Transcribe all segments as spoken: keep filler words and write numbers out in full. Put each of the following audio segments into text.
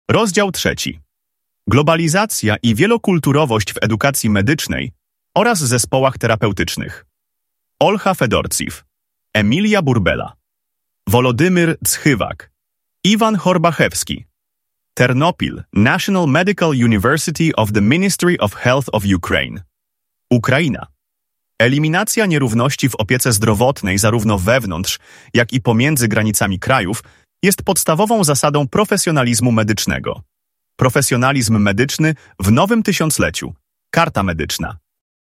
Rozdział trzeci. Globalizacja i wielokulturowość w edukacji medycznej oraz zespołach terapeutycznych. Olcha Fedorciw, Emilia Burbela, Wolodymyr Cchywak, Iwan Horbachewski, Ternopil National Medical University of the Ministry of Health of Ukraine. Ukraina. Eliminacja nierówności w opiece zdrowotnej zarówno wewnątrz, jak i pomiędzy granicami krajów jest podstawową zasadą profesjonalizmu medycznego. Profesjonalizm medyczny w nowym tysiącleciu. Karta medyczna.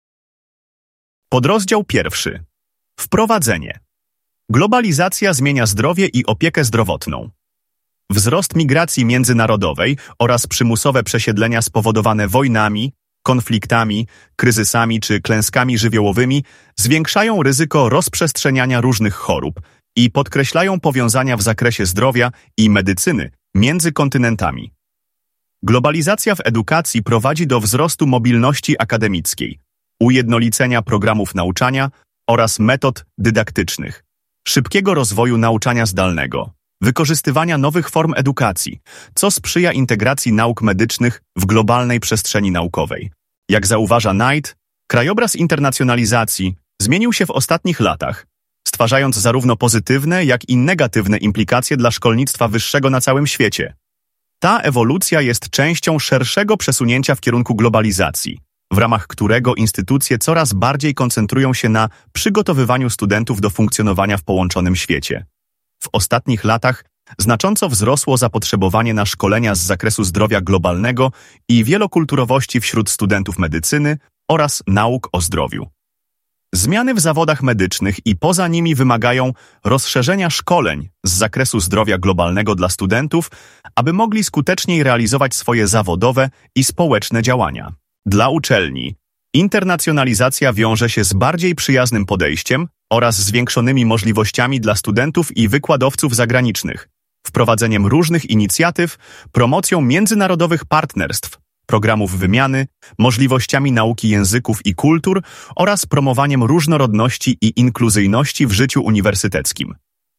Podrozdział pierwszy. Wprowadzenie. Globalizacja zmienia zdrowie i opiekę zdrowotną. Wzrost migracji międzynarodowej oraz przymusowe przesiedlenia spowodowane wojnami, konfliktami, kryzysami czy klęskami żywiołowymi zwiększają ryzyko rozprzestrzeniania różnych chorób i podkreślają powiązania w zakresie zdrowia i medycyny między kontynentami. Globalizacja w edukacji prowadzi do wzrostu mobilności akademickiej, ujednolicenia programów nauczania oraz metod dydaktycznych, szybkiego rozwoju nauczania zdalnego, wykorzystywania nowych form edukacji, co sprzyja integracji nauk medycznych w globalnej przestrzeni naukowej. Jak zauważa Knight, krajobraz internacjonalizacji zmienił się w ostatnich latach, stwarzając zarówno pozytywne, jak i negatywne implikacje dla szkolnictwa wyższego na całym świecie. Ta ewolucja jest częścią szerszego przesunięcia w kierunku globalizacji, w ramach którego instytucje coraz bardziej koncentrują się na przygotowywaniu studentów do funkcjonowania w połączonym świecie. W ostatnich latach znacząco wzrosło zapotrzebowanie na szkolenia z zakresu zdrowia globalnego i wielokulturowości wśród studentów medycyny oraz nauk o zdrowiu. Zmiany w zawodach medycznych i poza nimi wymagają rozszerzenia szkoleń z zakresu zdrowia globalnego dla studentów, aby mogli skuteczniej realizować swoje zawodowe i społeczne działania. Dla uczelni internacjonalizacja wiąże się z bardziej przyjaznym podejściem oraz zwiększonymi możliwościami dla studentów i wykładowców zagranicznych, wprowadzeniem różnych inicjatyw, promocją międzynarodowych partnerstw, programów wymiany, możliwościami nauki języków i kultur oraz promowaniem różnorodności i inkluzyjności w życiu uniwersyteckim.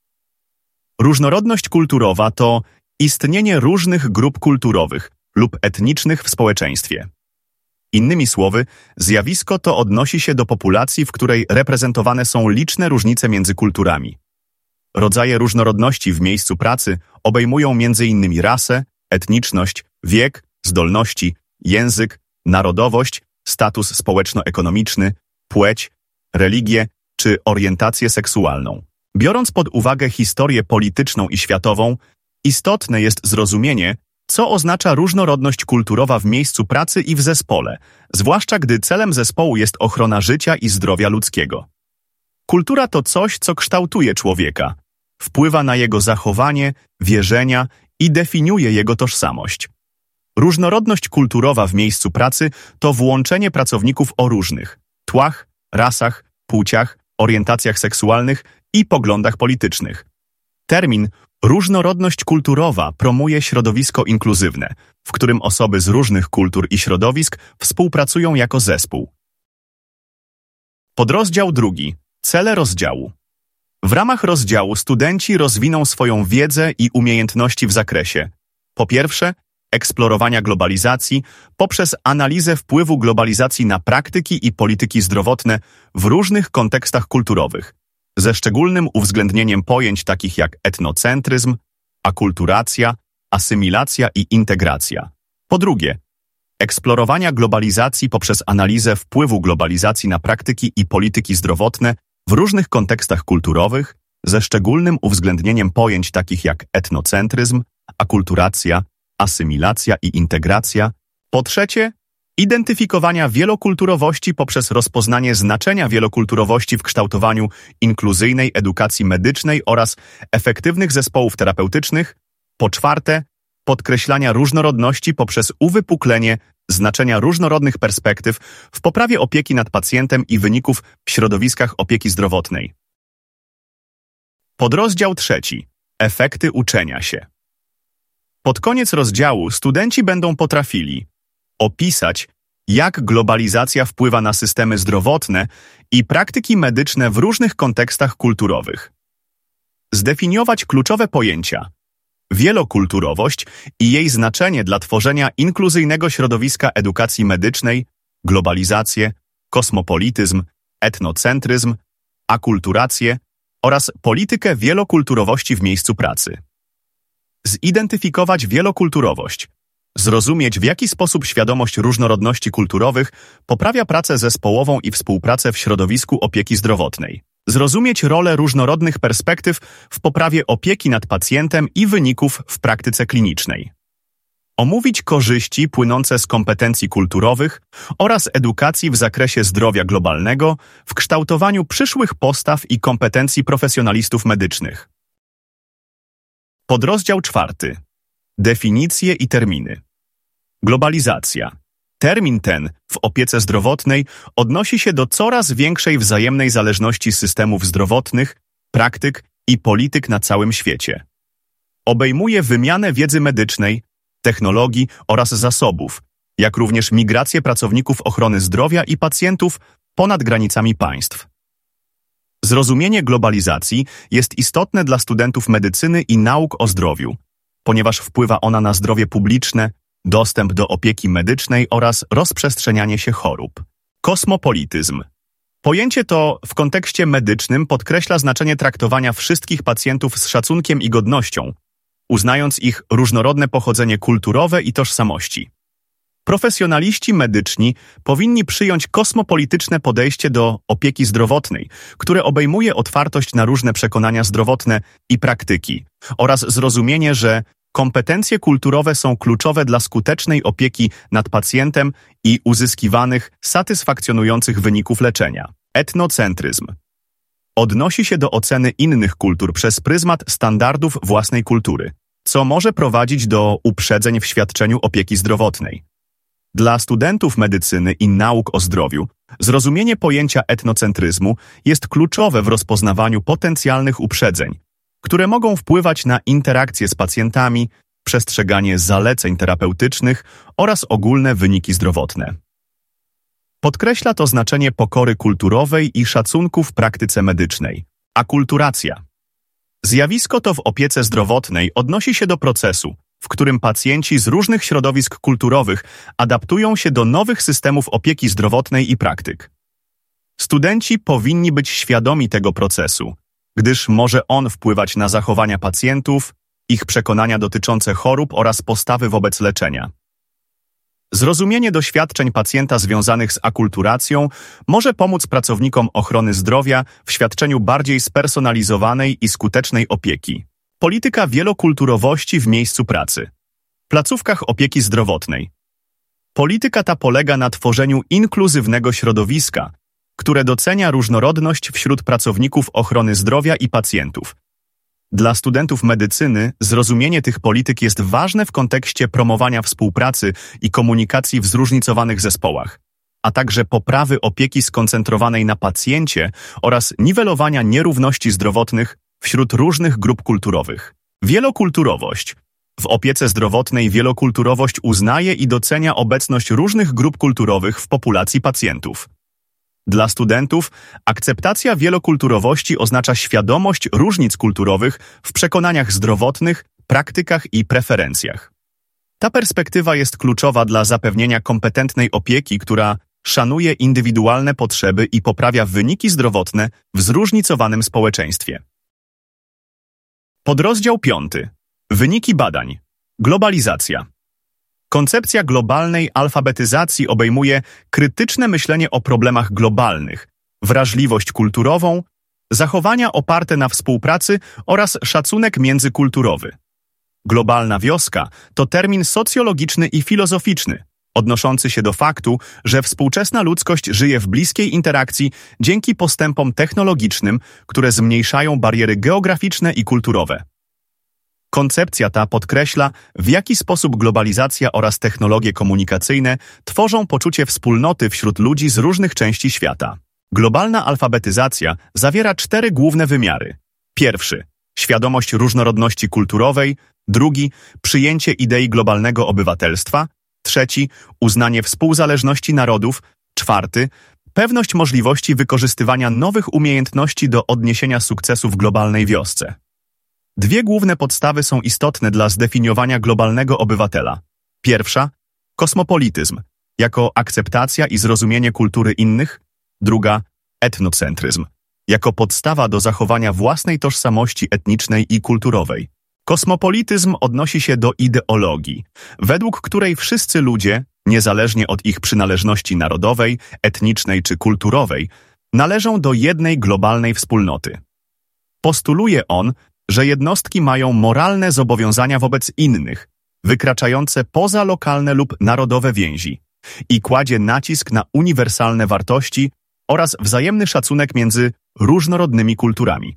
Różnorodność kulturowa to istnienie różnych grup kulturowych lub etnicznych w społeczeństwie. Innymi słowy, zjawisko to odnosi się do populacji, w której reprezentowane są liczne różnice między kulturami. Rodzaje różnorodności w miejscu pracy obejmują między innymi rasę, etniczność, wiek, zdolności, język, narodowość, status społeczno-ekonomiczny, płeć, religię czy orientację seksualną. Biorąc pod uwagę historię polityczną i światową, istotne jest zrozumienie, co oznacza różnorodność kulturowa w miejscu pracy i w zespole, zwłaszcza gdy celem zespołu jest ochrona życia i zdrowia ludzkiego. Kultura to coś, co kształtuje człowieka, wpływa na jego zachowanie, wierzenia i definiuje jego tożsamość. Różnorodność kulturowa w miejscu pracy to włączenie pracowników o różnych tłach, rasach, płciach, orientacjach seksualnych i poglądach politycznych. Termin różnorodność kulturowa promuje środowisko inkluzywne, w którym osoby z różnych kultur i środowisk współpracują jako zespół. Podrozdział drugi. Cele rozdziału. W ramach rozdziału studenci rozwiną swoją wiedzę i umiejętności w zakresie: po pierwsze, eksplorowania globalizacji poprzez analizę wpływu globalizacji na praktyki i polityki zdrowotne w różnych kontekstach kulturowych, ze szczególnym uwzględnieniem pojęć takich jak etnocentryzm, akulturacja, asymilacja i integracja. Po drugie, eksplorowania globalizacji poprzez analizę wpływu globalizacji na praktyki i polityki zdrowotne w różnych kontekstach kulturowych, ze szczególnym uwzględnieniem pojęć takich jak etnocentryzm, akulturacja, asymilacja i integracja. Po trzecie, identyfikowania wielokulturowości poprzez rozpoznanie znaczenia wielokulturowości w kształtowaniu inkluzyjnej edukacji medycznej oraz efektywnych zespołów terapeutycznych. Po czwarte, podkreślania różnorodności poprzez uwypuklenie znaczenia różnorodnych perspektyw w poprawie opieki nad pacjentem i wyników w środowiskach opieki zdrowotnej. Podrozdział trzeci. Efekty uczenia się. Pod koniec rozdziału studenci będą potrafili opisać, jak globalizacja wpływa na systemy zdrowotne i praktyki medyczne w różnych kontekstach kulturowych. Zdefiniować kluczowe pojęcia: wielokulturowość i jej znaczenie dla tworzenia inkluzyjnego środowiska edukacji medycznej, globalizację, kosmopolityzm, etnocentryzm, akulturację oraz politykę wielokulturowości w miejscu pracy. Zidentyfikować wielokulturowość. Zrozumieć, w jaki sposób świadomość różnorodności kulturowych poprawia pracę zespołową i współpracę w środowisku opieki zdrowotnej. Zrozumieć rolę różnorodnych perspektyw w poprawie opieki nad pacjentem i wyników w praktyce klinicznej. Omówić korzyści płynące z kompetencji kulturowych oraz edukacji w zakresie zdrowia globalnego w kształtowaniu przyszłych postaw i kompetencji profesjonalistów medycznych. Podrozdział czwarty. Definicje i terminy. Globalizacja. Termin ten w opiece zdrowotnej odnosi się do coraz większej wzajemnej zależności systemów zdrowotnych, praktyk i polityk na całym świecie. Obejmuje wymianę wiedzy medycznej, technologii oraz zasobów, jak również migrację pracowników ochrony zdrowia i pacjentów ponad granicami państw. Zrozumienie globalizacji jest istotne dla studentów medycyny i nauk o zdrowiu, ponieważ wpływa ona na zdrowie publiczne, dostęp do opieki medycznej oraz rozprzestrzenianie się chorób. Kosmopolityzm. Pojęcie to w kontekście medycznym podkreśla znaczenie traktowania wszystkich pacjentów z szacunkiem i godnością, uznając ich różnorodne pochodzenie kulturowe i tożsamości. Profesjonaliści medyczni powinni przyjąć kosmopolityczne podejście do opieki zdrowotnej, które obejmuje otwartość na różne przekonania zdrowotne i praktyki, oraz zrozumienie, że kompetencje kulturowe są kluczowe dla skutecznej opieki nad pacjentem i uzyskiwanych, satysfakcjonujących wyników leczenia. Etnocentryzm. Odnosi się do oceny innych kultur przez pryzmat standardów własnej kultury, co może prowadzić do uprzedzeń w świadczeniu opieki zdrowotnej. Dla studentów medycyny i nauk o zdrowiu zrozumienie pojęcia etnocentryzmu jest kluczowe w rozpoznawaniu potencjalnych uprzedzeń, które mogą wpływać na interakcje z pacjentami, przestrzeganie zaleceń terapeutycznych oraz ogólne wyniki zdrowotne. Podkreśla to znaczenie pokory kulturowej i szacunku w praktyce medycznej. Akulturacja. Zjawisko to w opiece zdrowotnej odnosi się do procesu, w którym pacjenci z różnych środowisk kulturowych adaptują się do nowych systemów opieki zdrowotnej i praktyk. Studenci powinni być świadomi tego procesu, gdyż może on wpływać na zachowania pacjentów, ich przekonania dotyczące chorób oraz postawy wobec leczenia. Zrozumienie doświadczeń pacjenta związanych z akulturacją może pomóc pracownikom ochrony zdrowia w świadczeniu bardziej spersonalizowanej i skutecznej opieki. Polityka wielokulturowości w miejscu pracy. Placówkach opieki zdrowotnej. Polityka ta polega na tworzeniu inkluzywnego środowiska, które docenia różnorodność wśród pracowników ochrony zdrowia i pacjentów. Dla studentów medycyny zrozumienie tych polityk jest ważne w kontekście promowania współpracy i komunikacji w zróżnicowanych zespołach, a także poprawy opieki skoncentrowanej na pacjencie oraz niwelowania nierówności zdrowotnych wśród różnych grup kulturowych. Wielokulturowość. W opiece zdrowotnej wielokulturowość uznaje i docenia obecność różnych grup kulturowych w populacji pacjentów. Dla studentów akceptacja wielokulturowości oznacza świadomość różnic kulturowych w przekonaniach zdrowotnych, praktykach i preferencjach. Ta perspektywa jest kluczowa dla zapewnienia kompetentnej opieki, która szanuje indywidualne potrzeby i poprawia wyniki zdrowotne w zróżnicowanym społeczeństwie. Podrozdział piąty. Wyniki badań. Globalizacja. Koncepcja globalnej alfabetyzacji obejmuje krytyczne myślenie o problemach globalnych, wrażliwość kulturową, zachowania oparte na współpracy oraz szacunek międzykulturowy. Globalna wioska to termin socjologiczny i filozoficzny, odnoszący się do faktu, że współczesna ludzkość żyje w bliskiej interakcji dzięki postępom technologicznym, które zmniejszają bariery geograficzne i kulturowe. Koncepcja ta podkreśla, w jaki sposób globalizacja oraz technologie komunikacyjne tworzą poczucie wspólnoty wśród ludzi z różnych części świata. Globalna alfabetyzacja zawiera cztery główne wymiary. Pierwszy – świadomość różnorodności kulturowej, drugi – przyjęcie idei globalnego obywatelstwa, trzeci – uznanie współzależności narodów, czwarty – pewność możliwości wykorzystywania nowych umiejętności do odniesienia sukcesu w globalnej wiosce. Dwie główne podstawy są istotne dla zdefiniowania globalnego obywatela. Pierwsza – kosmopolityzm, jako akceptacja i zrozumienie kultury innych. Druga – etnocentryzm, jako podstawa do zachowania własnej tożsamości etnicznej i kulturowej. Kosmopolityzm odnosi się do ideologii, według której wszyscy ludzie, niezależnie od ich przynależności narodowej, etnicznej czy kulturowej, należą do jednej globalnej wspólnoty. Postuluje on, że jednostki mają moralne zobowiązania wobec innych, wykraczające poza lokalne lub narodowe więzi, i kładzie nacisk na uniwersalne wartości oraz wzajemny szacunek między różnorodnymi kulturami.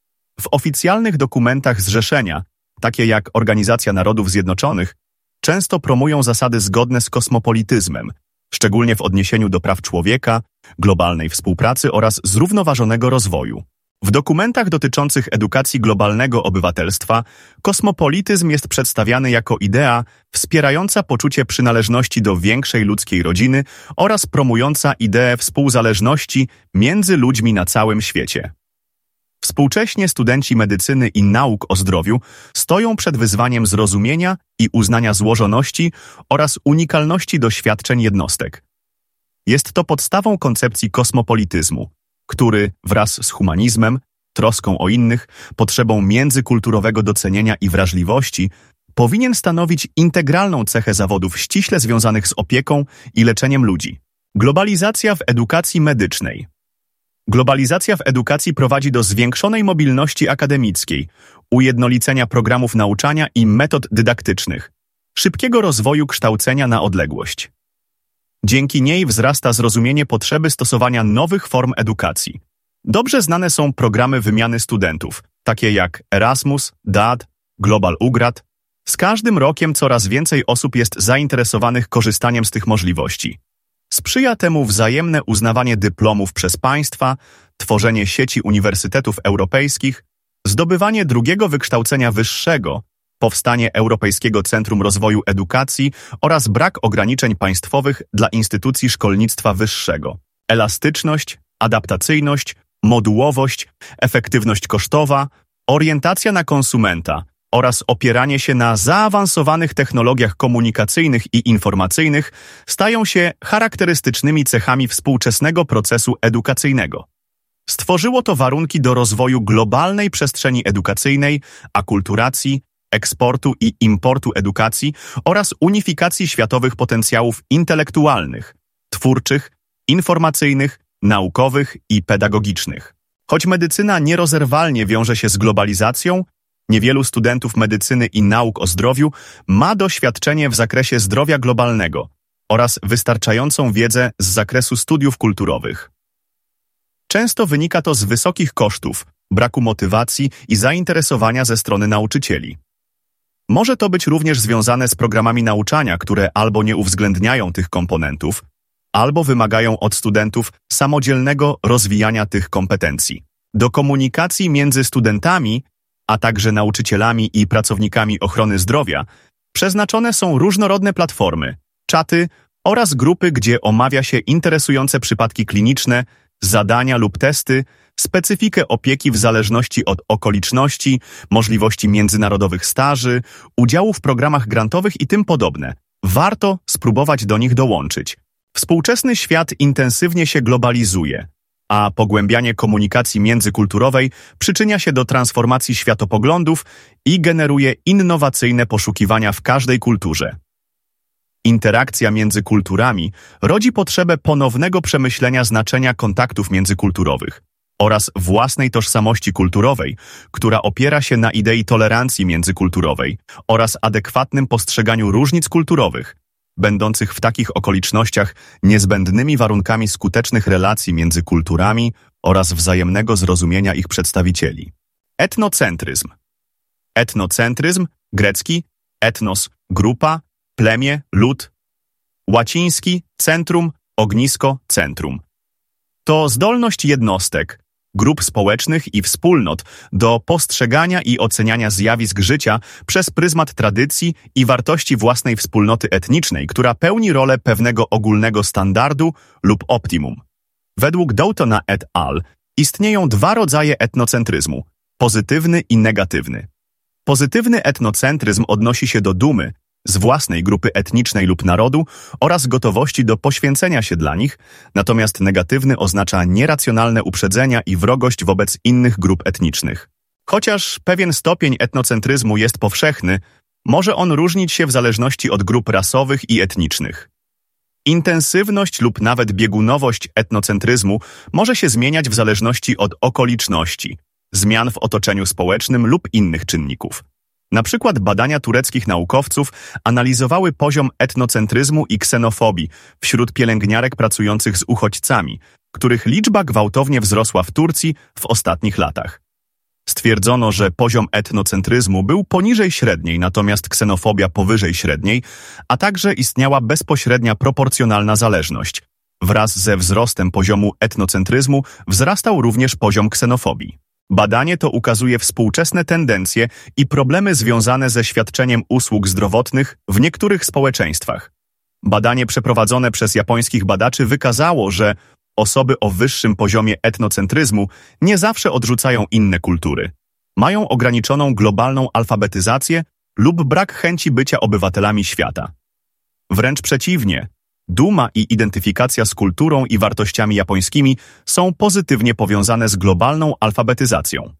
W oficjalnych dokumentach zrzeszenia, takie jak Organizacja Narodów Zjednoczonych, często promują zasady zgodne z kosmopolityzmem, szczególnie w odniesieniu do praw człowieka, globalnej współpracy oraz zrównoważonego rozwoju. W dokumentach dotyczących edukacji globalnego obywatelstwa kosmopolityzm jest przedstawiany jako idea wspierająca poczucie przynależności do większej ludzkiej rodziny oraz promująca ideę współzależności między ludźmi na całym świecie. Współcześnie studenci medycyny i nauk o zdrowiu stoją przed wyzwaniem zrozumienia i uznania złożoności oraz unikalności doświadczeń jednostek. Jest to podstawą koncepcji kosmopolityzmu, który wraz z humanizmem, troską o innych, potrzebą międzykulturowego docenienia i wrażliwości powinien stanowić integralną cechę zawodów ściśle związanych z opieką i leczeniem ludzi. Globalizacja w edukacji medycznej. Globalizacja w edukacji prowadzi do zwiększonej mobilności akademickiej, ujednolicenia programów nauczania i metod dydaktycznych, szybkiego rozwoju kształcenia na odległość. Dzięki niej wzrasta zrozumienie potrzeby stosowania nowych form edukacji. Dobrze znane są programy wymiany studentów, takie jak Erasmus, D A D, Global U G R A D. Z każdym rokiem coraz więcej osób jest zainteresowanych korzystaniem z tych możliwości. Sprzyja temu wzajemne uznawanie dyplomów przez państwa, tworzenie sieci uniwersytetów europejskich, zdobywanie drugiego wykształcenia wyższego, powstanie Europejskiego Centrum Rozwoju Edukacji oraz brak ograniczeń państwowych dla instytucji szkolnictwa wyższego. Elastyczność, adaptacyjność, modułowość, efektywność kosztowa, orientacja na konsumenta oraz opieranie się na zaawansowanych technologiach komunikacyjnych i informacyjnych stają się charakterystycznymi cechami współczesnego procesu edukacyjnego. Stworzyło to warunki do rozwoju globalnej przestrzeni edukacyjnej, akulturacji, eksportu i importu edukacji oraz unifikacji światowych potencjałów intelektualnych, twórczych, informacyjnych, naukowych i pedagogicznych. Choć medycyna nierozerwalnie wiąże się z globalizacją, niewielu studentów medycyny i nauk o zdrowiu ma doświadczenie w zakresie zdrowia globalnego oraz wystarczającą wiedzę z zakresu studiów kulturowych. Często wynika to z wysokich kosztów, braku motywacji i zainteresowania ze strony nauczycieli. Może to być również związane z programami nauczania, które albo nie uwzględniają tych komponentów, albo wymagają od studentów samodzielnego rozwijania tych kompetencji. Do komunikacji między studentami, a także nauczycielami i pracownikami ochrony zdrowia przeznaczone są różnorodne platformy, czaty oraz grupy, gdzie omawia się interesujące przypadki kliniczne, zadania lub testy, specyfikę opieki w zależności od okoliczności, możliwości międzynarodowych staży, udziału w programach grantowych i tym podobne. Warto spróbować do nich dołączyć. Współczesny świat intensywnie się globalizuje, a pogłębianie komunikacji międzykulturowej przyczynia się do transformacji światopoglądów i generuje innowacyjne poszukiwania w każdej kulturze. Interakcja między kulturami rodzi potrzebę ponownego przemyślenia znaczenia kontaktów międzykulturowych oraz własnej tożsamości kulturowej, która opiera się na idei tolerancji międzykulturowej oraz adekwatnym postrzeganiu różnic kulturowych, będących w takich okolicznościach niezbędnymi warunkami skutecznych relacji między kulturami oraz wzajemnego zrozumienia ich przedstawicieli. Etnocentryzm. Etnocentryzm, grecki, etnos, grupa, plemię, lud, łaciński, centrum, ognisko, centrum. To zdolność jednostek, grup społecznych i wspólnot do postrzegania i oceniania zjawisk życia przez pryzmat tradycji i wartości własnej wspólnoty etnicznej, która pełni rolę pewnego ogólnego standardu lub optimum. Według Doughtona et al. Istnieją dwa rodzaje etnocentryzmu – pozytywny i negatywny. Pozytywny etnocentryzm odnosi się do dumy z własnej grupy etnicznej lub narodu oraz gotowości do poświęcenia się dla nich, natomiast negatywny oznacza nieracjonalne uprzedzenia i wrogość wobec innych grup etnicznych. Chociaż pewien stopień etnocentryzmu jest powszechny, może on różnić się w zależności od grup rasowych i etnicznych. Intensywność lub nawet biegunowość etnocentryzmu może się zmieniać w zależności od okoliczności, zmian w otoczeniu społecznym lub innych czynników. Na przykład badania tureckich naukowców analizowały poziom etnocentryzmu i ksenofobii wśród pielęgniarek pracujących z uchodźcami, których liczba gwałtownie wzrosła w Turcji w ostatnich latach. Stwierdzono, że poziom etnocentryzmu był poniżej średniej, natomiast ksenofobia powyżej średniej, a także istniała bezpośrednia proporcjonalna zależność. Wraz ze wzrostem poziomu etnocentryzmu wzrastał również poziom ksenofobii. Badanie to ukazuje współczesne tendencje i problemy związane ze świadczeniem usług zdrowotnych w niektórych społeczeństwach. Badanie przeprowadzone przez japońskich badaczy wykazało, że osoby o wyższym poziomie etnocentryzmu nie zawsze odrzucają inne kultury. Mają ograniczoną globalną alfabetyzację lub brak chęci bycia obywatelami świata. Wręcz przeciwnie, duma i identyfikacja z kulturą i wartościami japońskimi są pozytywnie powiązane z globalną alfabetyzacją.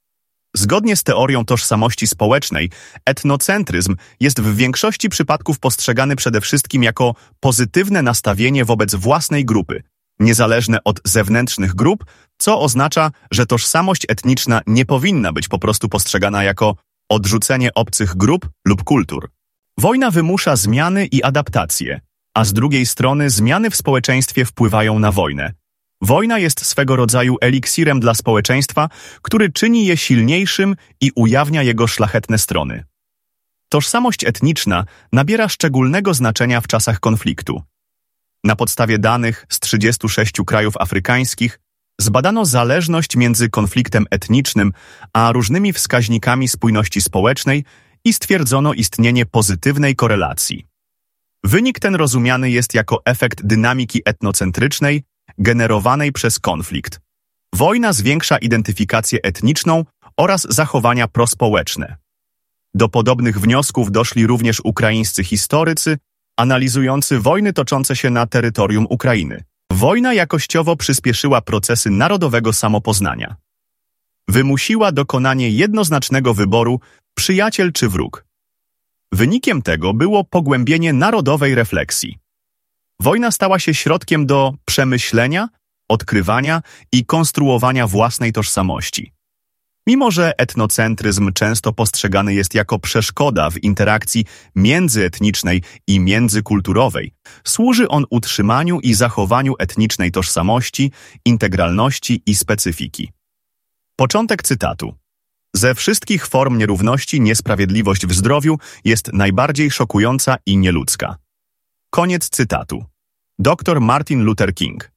Zgodnie z teorią tożsamości społecznej, etnocentryzm jest w większości przypadków postrzegany przede wszystkim jako pozytywne nastawienie wobec własnej grupy, niezależne od zewnętrznych grup, co oznacza, że tożsamość etniczna nie powinna być po prostu postrzegana jako odrzucenie obcych grup lub kultur. Wojna wymusza zmiany i adaptacje, a z drugiej strony zmiany w społeczeństwie wpływają na wojnę. Wojna jest swego rodzaju eliksirem dla społeczeństwa, który czyni je silniejszym i ujawnia jego szlachetne strony. Tożsamość etniczna nabiera szczególnego znaczenia w czasach konfliktu. Na podstawie danych z trzydziestu sześciu krajów afrykańskich zbadano zależność między konfliktem etnicznym a różnymi wskaźnikami spójności społecznej i stwierdzono istnienie pozytywnej korelacji. Wynik ten rozumiany jest jako efekt dynamiki etnocentrycznej generowanej przez konflikt. Wojna zwiększa identyfikację etniczną oraz zachowania prospołeczne. Do podobnych wniosków doszli również ukraińscy historycy, analizujący wojny toczące się na terytorium Ukrainy. Wojna jakościowo przyspieszyła procesy narodowego samopoznania. Wymusiła dokonanie jednoznacznego wyboru przyjaciel czy wróg. Wynikiem tego było pogłębienie narodowej refleksji. Wojna stała się środkiem do przemyślenia, odkrywania i konstruowania własnej tożsamości. Mimo że etnocentryzm często postrzegany jest jako przeszkoda w interakcji międzyetnicznej i międzykulturowej, służy on utrzymaniu i zachowaniu etnicznej tożsamości, integralności i specyfiki. Początek cytatu. Ze wszystkich form nierówności niesprawiedliwość w zdrowiu jest najbardziej szokująca i nieludzka. Koniec cytatu. Doktor Martin Luther King.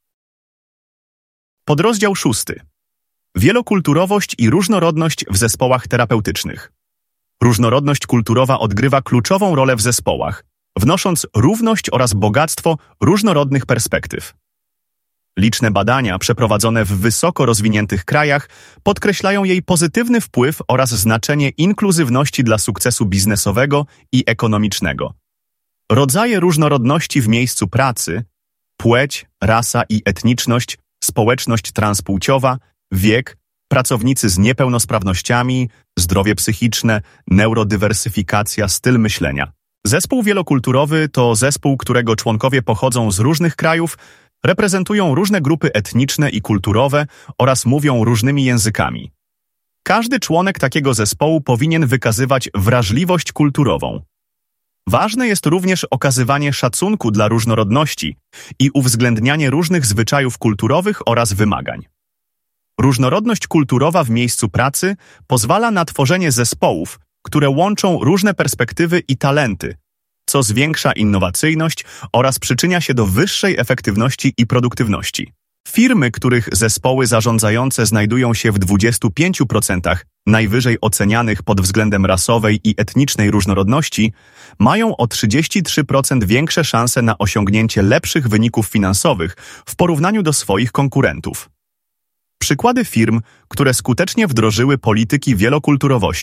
Podrozdział szósty. Wielokulturowość i różnorodność w zespołach terapeutycznych. Różnorodność kulturowa odgrywa kluczową rolę w zespołach, wnosząc równość oraz bogactwo różnorodnych perspektyw. Liczne badania przeprowadzone w wysoko rozwiniętych krajach podkreślają jej pozytywny wpływ oraz znaczenie inkluzywności dla sukcesu biznesowego i ekonomicznego. Rodzaje różnorodności w miejscu pracy, płeć, rasa i etniczność, społeczność transpłciowa, wiek, pracownicy z niepełnosprawnościami, zdrowie psychiczne, neurodywersyfikacja, styl myślenia. Zespół wielokulturowy to zespół, którego członkowie pochodzą z różnych krajów, reprezentują różne grupy etniczne i kulturowe oraz mówią różnymi językami. Każdy członek takiego zespołu powinien wykazywać wrażliwość kulturową. Ważne jest również okazywanie szacunku dla różnorodności i uwzględnianie różnych zwyczajów kulturowych oraz wymagań. Różnorodność kulturowa w miejscu pracy pozwala na tworzenie zespołów, które łączą różne perspektywy i talenty, co zwiększa innowacyjność oraz przyczynia się do wyższej efektywności i produktywności. Firmy, których zespoły zarządzające znajdują się w dwudziestu pięciu procentach najwyżej ocenianych pod względem rasowej i etnicznej różnorodności, mają o trzydzieści trzy procent większe szanse na osiągnięcie lepszych wyników finansowych w porównaniu do swoich konkurentów. Przykłady firm, które skutecznie wdrożyły polityki wielokulturowości.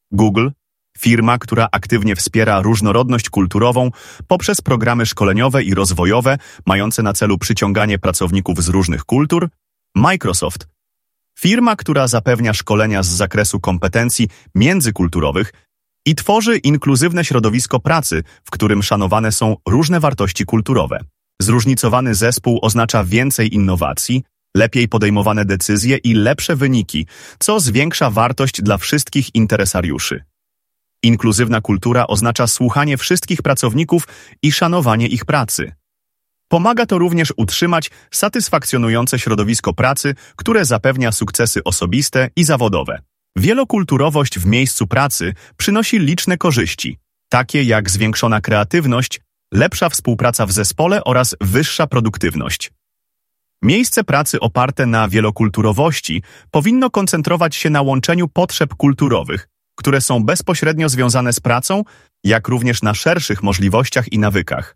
Google, firma, która aktywnie wspiera różnorodność kulturową poprzez programy szkoleniowe i rozwojowe mające na celu przyciąganie pracowników z różnych kultur. Microsoft, firma, która zapewnia szkolenia z zakresu kompetencji międzykulturowych i tworzy inkluzywne środowisko pracy, w którym szanowane są różne wartości kulturowe. Zróżnicowany zespół oznacza więcej innowacji, lepiej podejmowane decyzje i lepsze wyniki, co zwiększa wartość dla wszystkich interesariuszy. Inkluzywna kultura oznacza słuchanie wszystkich pracowników i szanowanie ich pracy. Pomaga to również utrzymać satysfakcjonujące środowisko pracy, które zapewnia sukcesy osobiste i zawodowe. Wielokulturowość w miejscu pracy przynosi liczne korzyści, takie jak zwiększona kreatywność, lepsza współpraca w zespole oraz wyższa produktywność. Miejsce pracy oparte na wielokulturowości powinno koncentrować się na łączeniu potrzeb kulturowych, które są bezpośrednio związane z pracą, jak również na szerszych możliwościach i nawykach.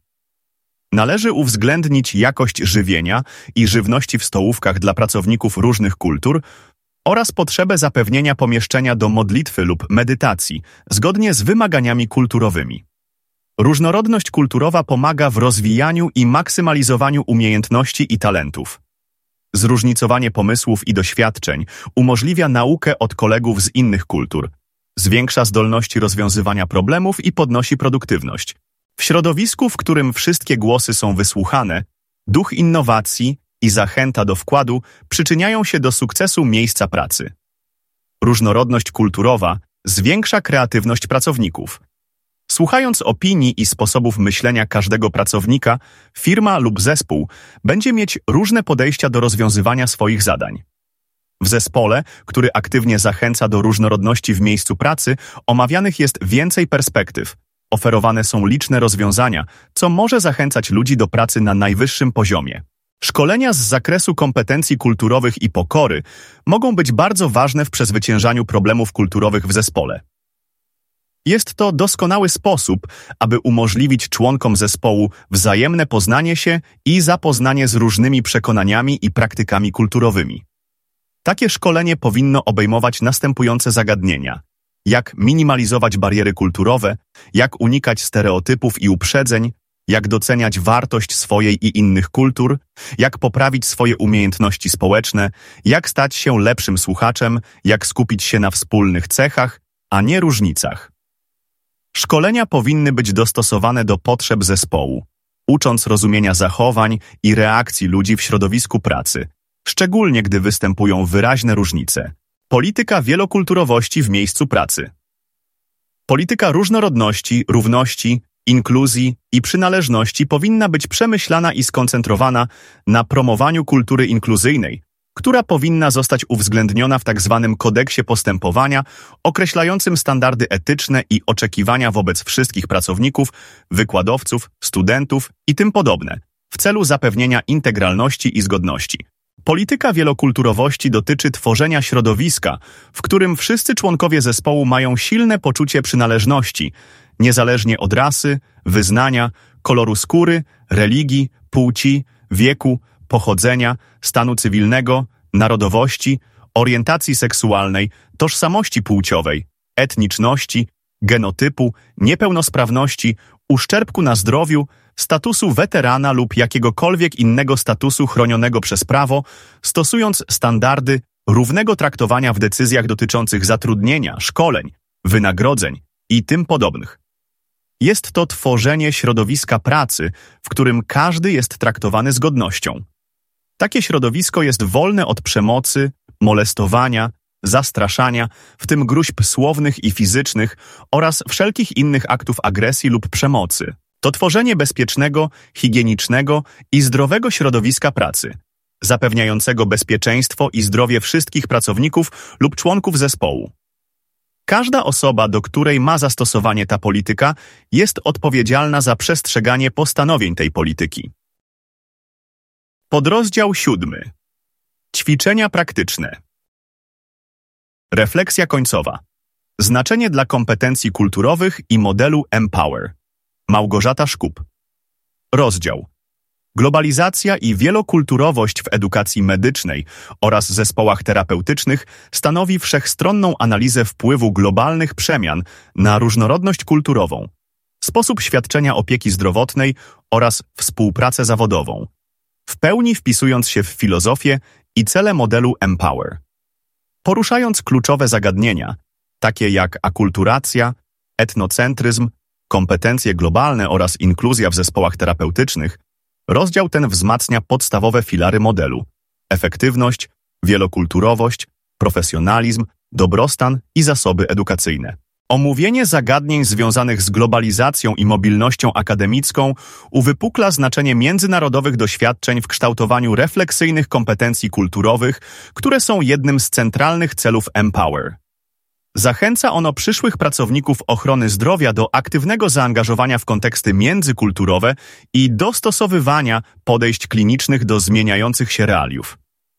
Należy uwzględnić jakość żywienia i żywności w stołówkach dla pracowników różnych kultur oraz potrzebę zapewnienia pomieszczenia do modlitwy lub medytacji, zgodnie z wymaganiami kulturowymi. Różnorodność kulturowa pomaga w rozwijaniu i maksymalizowaniu umiejętności i talentów. Zróżnicowanie pomysłów i doświadczeń umożliwia naukę od kolegów z innych kultur, zwiększa zdolności rozwiązywania problemów i podnosi produktywność. W środowisku, w którym wszystkie głosy są wysłuchane, duch innowacji i zachęta do wkładu przyczyniają się do sukcesu miejsca pracy. Różnorodność kulturowa zwiększa kreatywność pracowników. Słuchając opinii i sposobów myślenia każdego pracownika, firma lub zespół będzie mieć różne podejścia do rozwiązywania swoich zadań. W zespole, który aktywnie zachęca do różnorodności w miejscu pracy, omawianych jest więcej perspektyw. Oferowane są liczne rozwiązania, co może zachęcać ludzi do pracy na najwyższym poziomie. Szkolenia z zakresu kompetencji kulturowych i pokory mogą być bardzo ważne w przezwyciężaniu problemów kulturowych w zespole. Jest to doskonały sposób, aby umożliwić członkom zespołu wzajemne poznanie się i zapoznanie z różnymi przekonaniami i praktykami kulturowymi. Takie szkolenie powinno obejmować następujące zagadnienia: jak minimalizować bariery kulturowe, jak unikać stereotypów i uprzedzeń, jak doceniać wartość swojej i innych kultur, jak poprawić swoje umiejętności społeczne, jak stać się lepszym słuchaczem, jak skupić się na wspólnych cechach, a nie różnicach. Szkolenia powinny być dostosowane do potrzeb zespołu, ucząc rozumienia zachowań i reakcji ludzi w środowisku pracy, szczególnie gdy występują wyraźne różnice. Polityka wielokulturowości w miejscu pracy. Polityka różnorodności, równości, inkluzji i przynależności powinna być przemyślana i skoncentrowana na promowaniu kultury inkluzyjnej, która powinna zostać uwzględniona w tzw. kodeksie postępowania określającym standardy etyczne i oczekiwania wobec wszystkich pracowników, wykładowców, studentów i tym podobne, w celu zapewnienia integralności i zgodności. Polityka wielokulturowości dotyczy tworzenia środowiska, w którym wszyscy członkowie zespołu mają silne poczucie przynależności, niezależnie od rasy, wyznania, koloru skóry, religii, płci, wieku, pochodzenia, stanu cywilnego, narodowości, orientacji seksualnej, tożsamości płciowej, etniczności, genotypu, niepełnosprawności, uszczerbku na zdrowiu, statusu weterana lub jakiegokolwiek innego statusu chronionego przez prawo, stosując standardy równego traktowania w decyzjach dotyczących zatrudnienia, szkoleń, wynagrodzeń i tym podobnych. Jest to tworzenie środowiska pracy, w którym każdy jest traktowany z godnością. Takie środowisko jest wolne od przemocy, molestowania, zastraszania, w tym gróźb słownych i fizycznych oraz wszelkich innych aktów agresji lub przemocy. To tworzenie bezpiecznego, higienicznego i zdrowego środowiska pracy, zapewniającego bezpieczeństwo i zdrowie wszystkich pracowników lub członków zespołu. Każda osoba, do której ma zastosowanie ta polityka, jest odpowiedzialna za przestrzeganie postanowień tej polityki. Podrozdział siódmy. Ćwiczenia praktyczne. Refleksja końcowa. Znaczenie dla kompetencji kulturowych i modelu Empower. Małgorzata Szkup. Rozdział. Globalizacja i wielokulturowość w edukacji medycznej oraz zespołach terapeutycznych stanowi wszechstronną analizę wpływu globalnych przemian na różnorodność kulturową, sposób świadczenia opieki zdrowotnej oraz współpracę zawodową, w pełni wpisując się w filozofię i cele modelu Empower. Poruszając kluczowe zagadnienia, takie jak akulturacja, etnocentryzm, kompetencje globalne oraz inkluzja w zespołach terapeutycznych, rozdział ten wzmacnia podstawowe filary modelu: efektywność, wielokulturowość, profesjonalizm, dobrostan i zasoby edukacyjne. Omówienie zagadnień związanych z globalizacją i mobilnością akademicką uwypukla znaczenie międzynarodowych doświadczeń w kształtowaniu refleksyjnych kompetencji kulturowych, które są jednym z centralnych celów Empower. Zachęca ono przyszłych pracowników ochrony zdrowia do aktywnego zaangażowania w konteksty międzykulturowe i dostosowywania podejść klinicznych do zmieniających się realiów.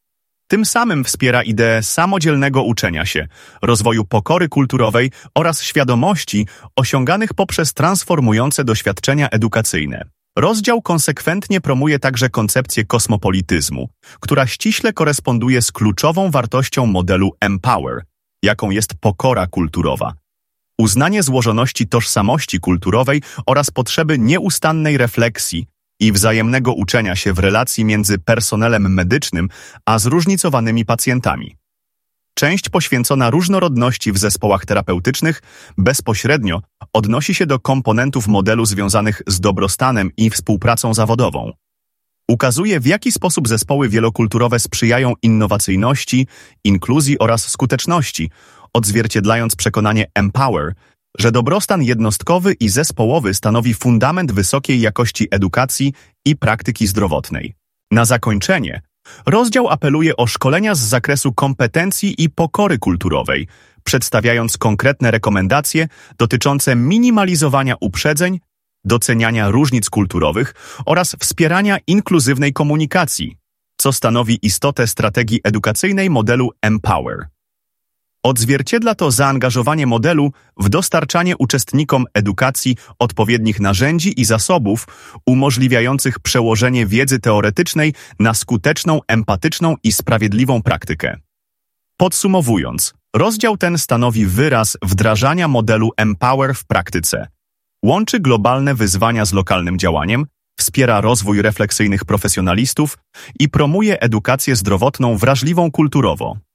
Tym samym wspiera ideę samodzielnego uczenia się, rozwoju pokory kulturowej oraz świadomości osiąganych poprzez transformujące doświadczenia edukacyjne. Rozdział konsekwentnie promuje także koncepcję kosmopolityzmu, która ściśle koresponduje z kluczową wartością modelu Empower, jaką jest pokora kulturowa. Uznanie złożoności tożsamości kulturowej oraz potrzeby nieustannej refleksji i wzajemnego uczenia się w relacji między personelem medycznym a zróżnicowanymi pacjentami. Część poświęcona różnorodności w zespołach terapeutycznych bezpośrednio odnosi się do komponentów modelu związanych z dobrostanem i współpracą zawodową. Ukazuje, w jaki sposób zespoły wielokulturowe sprzyjają innowacyjności, inkluzji oraz skuteczności, odzwierciedlając przekonanie Empower, że dobrostan jednostkowy i zespołowy stanowi fundament wysokiej jakości edukacji i praktyki zdrowotnej. Na zakończenie, rozdział apeluje o szkolenia z zakresu kompetencji i pokory kulturowej, przedstawiając konkretne rekomendacje dotyczące minimalizowania uprzedzeń, doceniania różnic kulturowych oraz wspierania inkluzywnej komunikacji, co stanowi istotę strategii edukacyjnej modelu Empower. Odzwierciedla to zaangażowanie modelu w dostarczanie uczestnikom edukacji odpowiednich narzędzi i zasobów umożliwiających przełożenie wiedzy teoretycznej na skuteczną, empatyczną i sprawiedliwą praktykę. Podsumowując, rozdział ten stanowi wyraz wdrażania modelu Empower w praktyce. Łączy globalne wyzwania z lokalnym działaniem, wspiera rozwój refleksyjnych profesjonalistów i promuje edukację zdrowotną wrażliwą kulturowo.